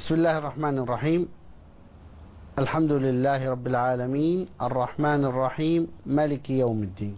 بسم الله الرحمن الرحيم. الحمد لله رب العالمين الرحمن الرحيم مالك يوم الدين،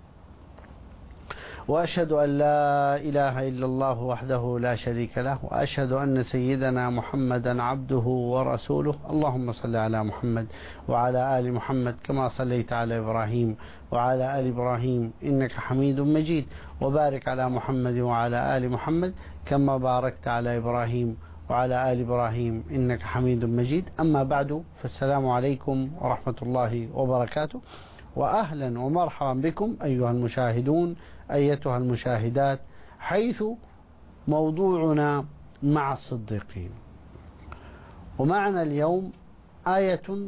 وأشهد أن لا إله إلا الله وحده لا شريك له، وأشهد أن سيدنا محمدا عبده ورسوله. اللهم صل على محمد وعلى آل محمد كما صليت على إبراهيم وعلى آل إبراهيم إنك حميد مجيد، وبارك على محمد وعلى آل محمد كما باركت على إبراهيم وعلى آل إبراهيم إنك حميد مجيد. أما بعد، فالسلام عليكم ورحمة الله وبركاته، وأهلا ومرحبا بكم أيها المشاهدون أيتها المشاهدات، حيث موضوعنا مع الصديقين. ومعنا اليوم آية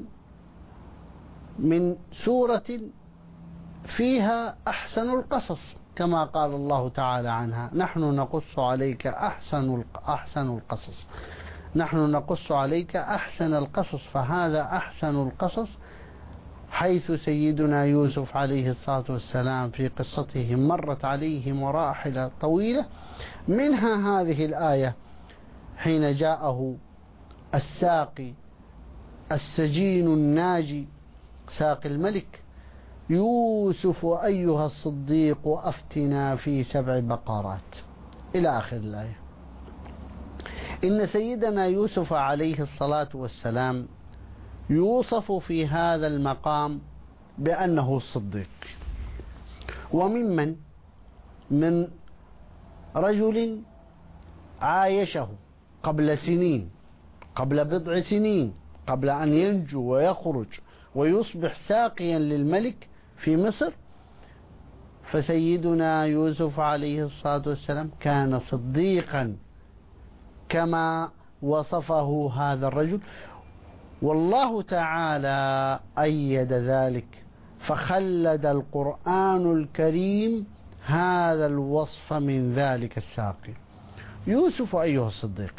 من سورة فيها أحسن القصص، كما قال الله تعالى عنها: نحن نقص عليك أحسن القصص. نحن نقص عليك أحسن القصص، فهذا أحسن القصص، حيث سيدنا يوسف عليه الصلاة والسلام في قصته مرت عليه مراحل طويلة، منها هذه الآية حين جاءه الساقي السجين الناجي ساقي الملك: يوسف أيها الصديق أفتنا في 7 بقرات، إلى آخر الآية. إن سيدنا يوسف عليه الصلاة والسلام يوصف في هذا المقام بأنه الصديق، من رجل عايشه قبل سنين، قبل بضع سنين، قبل أن ينجو ويخرج ويصبح ساقيا للملك في مصر. فسيدنا يوسف عليه الصلاة والسلام كان صديقا كما وصفه هذا الرجل، والله تعالى أيد ذلك، فخلد القرآن الكريم هذا الوصف من ذلك الساقي. يوسف أيها الصديق،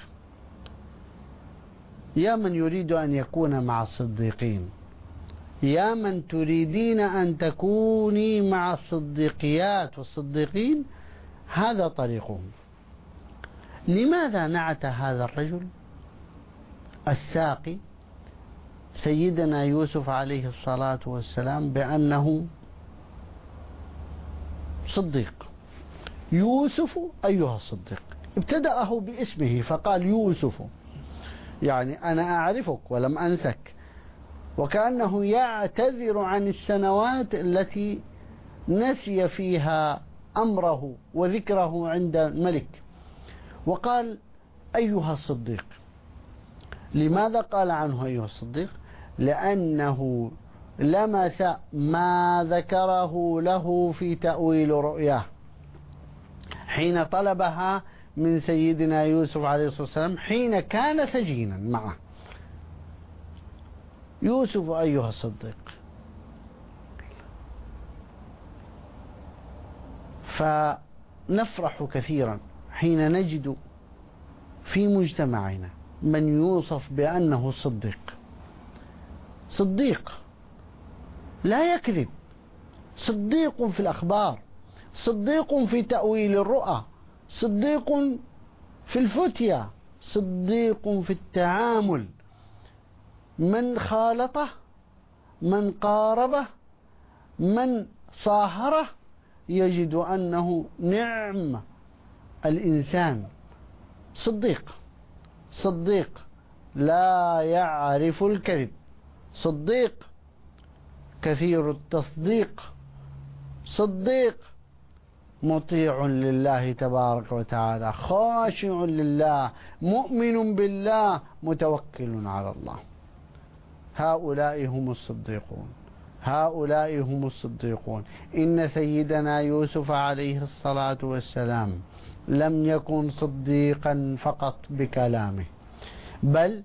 يا من يريد أن يكون مع الصديقين، يا من تريدين أن تكوني مع الصديقيات والصديقين، هذا طريقهم. لماذا نعت هذا الرجل الساقي سيدنا يوسف عليه الصلاة والسلام بأنه صديق؟ يوسف أيها الصديق، ابتدأه باسمه فقال يوسف، يعني أنا أعرفك ولم أنسك، وكأنه يعتذر عن السنوات التي نسي فيها أمره وذكره عند الملك. وقال أيها الصديق. لماذا قال عنه أيها الصديق؟ لأنه لمس ما ذكره له في تأويل رؤياه حين طلبها من سيدنا يوسف عليه الصلاة والسلام حين كان سجينا معه. يوسف أيها الصديق. فنفرح كثيرا حين نجد في مجتمعنا من يوصف بأنه صديق، صديق لا يكذب، صديق في الأخبار، صديق في تأويل الرؤى، صديق في الفتية، صديق في التعامل. من خالطه، من قاربه، من صاهره، يجد أنه نعم الإنسان صديق. صديق لا يعرف الكذب، صديق كثير التصديق، صديق مطيع لله تبارك وتعالى، خاشع لله، مؤمن بالله، متوكل على الله. هؤلاء هم الصديقون، هؤلاء هم الصديقون. إن سيدنا يوسف عليه الصلاة والسلام لم يكن صديقا فقط بكلامه، بل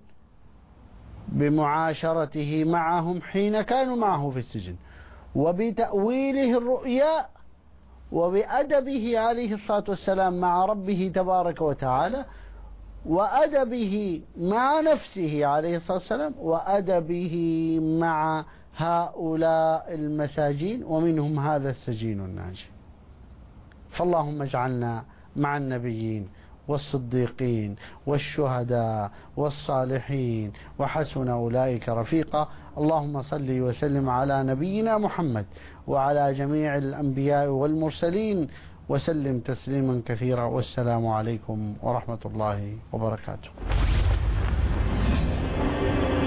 بمعاشرته معهم حين كانوا معه في السجن، وبتأويله الرؤيا، وبأدبه عليه الصلاة والسلام مع ربه تبارك وتعالى، وأدبه مع نفسه عليه الصلاة والسلام، وأدبه مع هؤلاء المساجين، ومنهم هذا السجين الناجي. فاللهم اجعلنا مع النبيين والصديقين والشهداء والصالحين وحسن أولئك رفيقا. اللهم صل وسلم على نبينا محمد وعلى جميع الأنبياء والمرسلين وسلم تسليما كثيرا، والسلام عليكم ورحمة الله وبركاته.